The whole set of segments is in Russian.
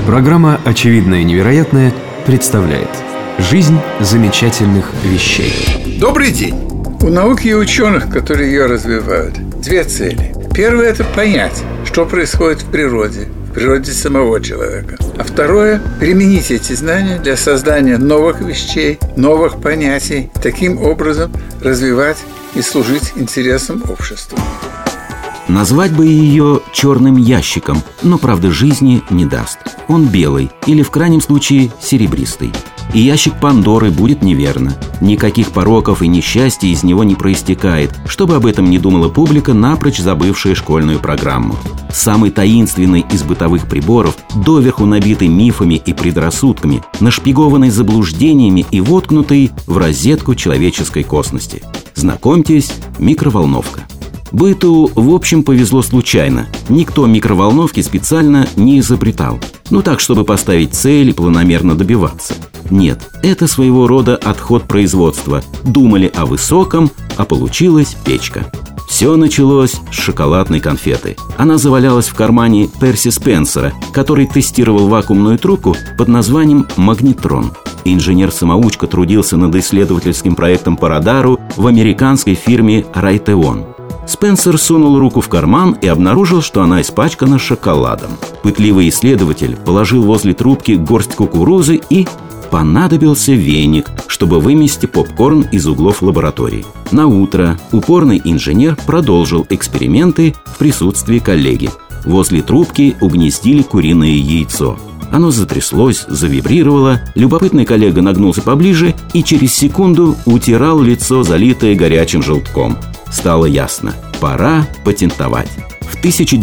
Программа «Очевидное и невероятное» представляет «Жизнь замечательных вещей». Добрый день! У науки и ученых, которые ее развивают, две цели. Первое – это понять, что происходит в природе самого человека. А второе – применить эти знания для создания новых вещей, новых понятий, таким образом развивать и служить интересам общества. Назвать бы ее черным ящиком, но правда жизни не даст. Он белый или в крайнем случае серебристый. И ящик Пандоры будет неверно. Никаких пороков и несчастий из него не проистекает, чтобы об этом не думала публика, напрочь забывшая школьную программу. Самый таинственный из бытовых приборов, доверху набитый мифами и предрассудками, нашпигованный заблуждениями и воткнутый в розетку человеческой косности. Знакомьтесь, микроволновка. Быту, в общем, повезло случайно. Никто микроволновки специально не изобретал. Так, чтобы поставить цель и планомерно добиваться. Нет, это своего рода отход производства. Думали о высоком, а получилась печка. Все началось с шоколадной конфеты. Она завалялась в кармане Перси Спенсера, который тестировал вакуумную трубку под названием «Магнетрон». Инженер-самоучка трудился над исследовательским проектом по радару в американской фирме Raytheon. Спенсер сунул руку в карман и обнаружил, что она испачкана шоколадом. Пытливый исследователь положил возле трубки горсть кукурузы и понадобился веник, чтобы вымести попкорн из углов лаборатории. Наутро упорный инженер продолжил эксперименты в присутствии коллеги. Возле трубки угнездили куриное яйцо. Оно затряслось, завибрировало, любопытный коллега нагнулся поближе и через секунду утирал лицо, залитое горячим желтком. Стало ясно – пора патентовать. В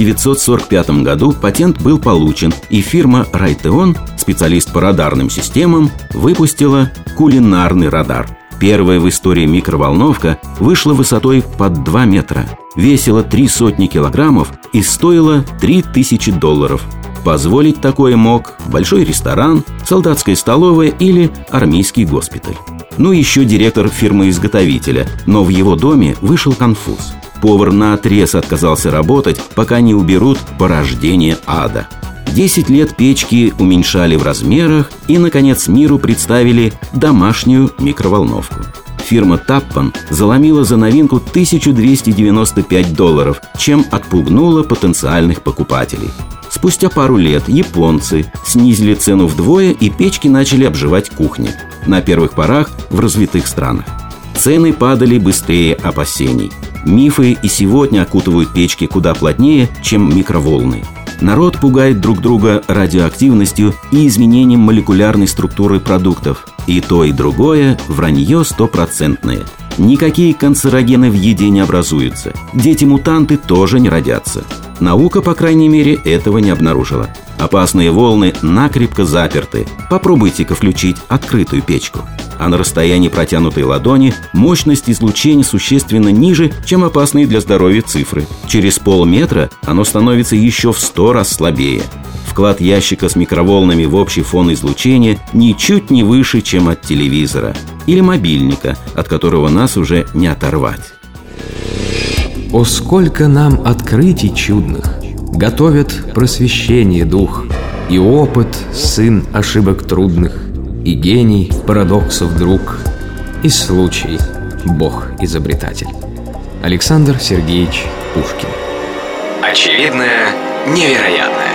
1945 году патент был получен, и фирма Raytheon, специалист по радарным системам, выпустила кулинарный радар. Первая в истории микроволновка вышла высотой под 2 метра, весила 300 килограммов и стоила $3000. Позволить такое мог большой ресторан, солдатская столовая или армейский госпиталь. Еще директор фирмы-изготовителя, но в его доме вышел конфуз. Повар наотрез отказался работать, пока не уберут порождение ада. 10 лет печки уменьшали в размерах и, наконец, миру представили домашнюю микроволновку. Фирма Таппан заломила за новинку $1295, чем отпугнула потенциальных покупателей. Спустя пару лет японцы снизили цену вдвое, и печки начали обживать кухни. На первых порах в развитых странах. Цены падали быстрее опасений. Мифы и сегодня окутывают печки куда плотнее, чем микроволны. Народ пугает друг друга радиоактивностью и изменением молекулярной структуры продуктов. И то, и другое – вранье стопроцентное. Никакие канцерогены в еде не образуются. Дети-мутанты тоже не родятся. Наука, по крайней мере, этого не обнаружила. Опасные волны накрепко заперты. Попробуйте-ка включить открытую печку. А на расстоянии протянутой ладони мощность излучения существенно ниже, чем опасные для здоровья цифры. Через полметра оно становится еще в 100 раз слабее. Вклад ящика с микроволнами в общий фон излучения ничуть не выше, чем от телевизора. Или мобильника, от которого нас уже не оторвать. О, сколько нам открытий чудных готовят просвещение дух, и опыт сын ошибок трудных, и гений парадоксов друг, и случай Бог-изобретатель. Александр Сергеевич Пушкин. Очевидное невероятное.